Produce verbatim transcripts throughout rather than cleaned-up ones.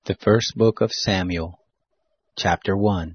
The First Book of Samuel, Chapter one.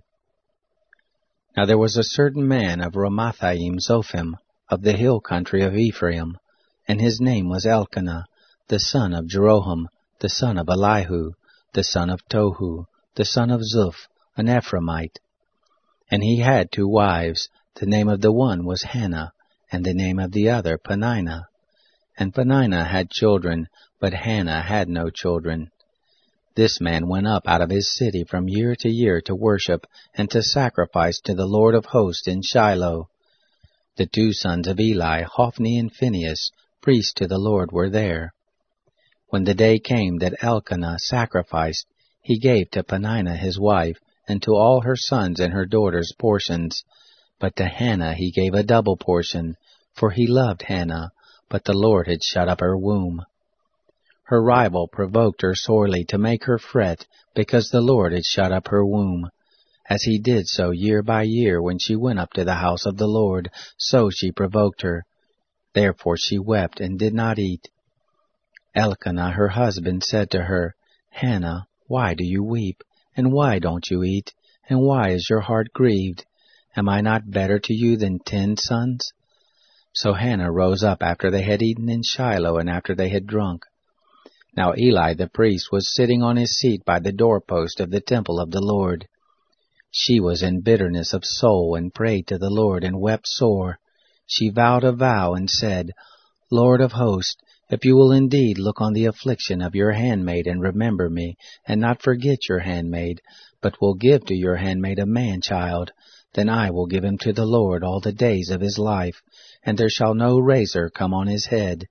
Now there was a certain man of Ramathaim Zophim, of the hill country of Ephraim, and his name was Elkanah, the son of Jeroham, the son of Elihu, the son of Tohu, the son of Zuph, an Ephraimite. And he had two wives. The name of the one was Hannah, and the name of the other Peninnah. And Peninnah had children, but Hannah had no children. This man went up out of his city from year to year to worship and to sacrifice to the Lord of hosts in Shiloh. The two sons of Eli, Hophni and Phinehas, priests to the Lord, were there. When the day came that Elkanah sacrificed, he gave to Peninnah his wife, and to all her sons and her daughters portions. But to Hannah he gave a double portion, for he loved Hannah, but the Lord had shut up her womb. Her rival provoked her sorely to make her fret, because the Lord had shut up her womb. As he did so year by year when she went up to the house of the Lord, so she provoked her. Therefore she wept and did not eat. Elkanah her husband said to her, Hannah, why do you weep? And why don't you eat? And why is your heart grieved? Am I not better to you than ten sons? So Hannah rose up after they had eaten in Shiloh, and after they had drunk. Now Eli the priest was sitting on his seat by the doorpost of the temple of the Lord. She was in bitterness of soul, and prayed to the Lord, and wept sore. She vowed a vow, and said, Lord of hosts, if you will indeed look on the affliction of your handmaid, and remember me, and not forget your handmaid, but will give to your handmaid a man-child, then I will give him to the Lord all the days of his life, and there shall no razor come on his head.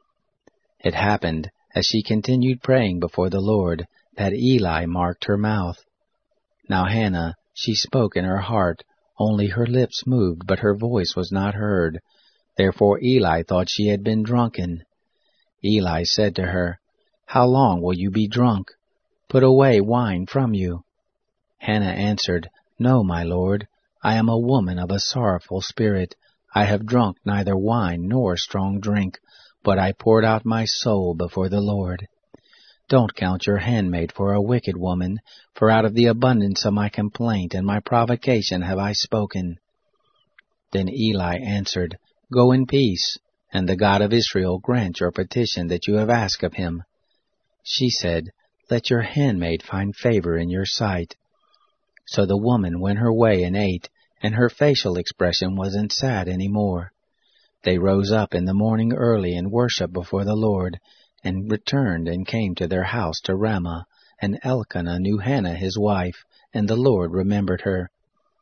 It happened, as she continued praying before the Lord, that Eli marked her mouth. Now Hannah, she spoke in her heart, only her lips moved, but her voice was not heard. Therefore Eli thought she had been drunken. Eli said to her, How long will you be drunk? Put away wine from you. Hannah answered, No, my lord, I am a woman of a sorrowful spirit. I have drunk neither wine nor strong drink, but I poured out my soul before the Lord. Don't count your handmaid for a wicked woman, for out of the abundance of my complaint and my provocation have I spoken. Then Eli answered, Go in peace, and the God of Israel grant your petition that you have asked of him. She said, Let your handmaid find favor in your sight. So the woman went her way and ate, and her facial expression wasn't sad any more. They rose up in the morning early and worshipped before the Lord, and returned and came to their house to Ramah, and Elkanah knew Hannah his wife, and the Lord remembered her.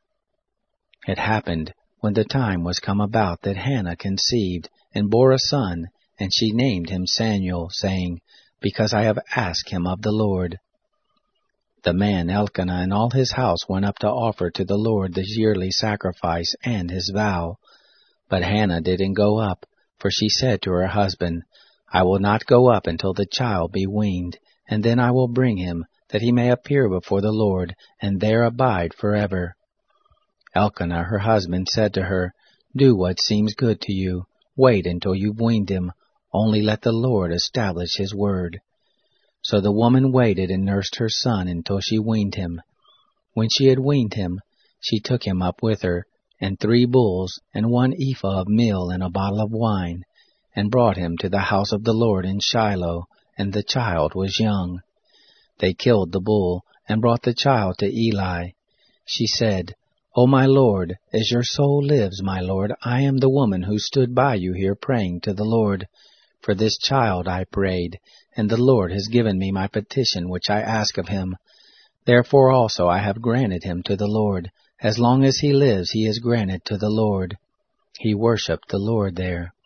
It happened, when the time was come about, that Hannah conceived, and bore a son, and she named him Samuel, saying, Because I have asked him of the Lord. The man Elkanah and all his house went up to offer to the Lord the yearly sacrifice and his vow. But Hannah didn't go up, for she said to her husband, I will not go up until the child be weaned, and then I will bring him, that he may appear before the Lord, and there abide forever. Elkanah her husband said to her, Do what seems good to you. Wait until you've weaned him. Only let the Lord establish his word. So the woman waited and nursed her son until she weaned him. When she had weaned him, she took him up with her, and three bulls, and one ephah of meal, and a bottle of wine, and brought him to the house of the Lord in Shiloh, and the child was young. They killed the bull, and brought the child to Eli. She said, O my Lord, as your soul lives, my Lord, I am the woman who stood by you here praying to the Lord. For this child I prayed, and the Lord has given me my petition which I ask of him. Therefore also I have granted him to the Lord. As long as he lives he is granted to the Lord. He worshipped the Lord there.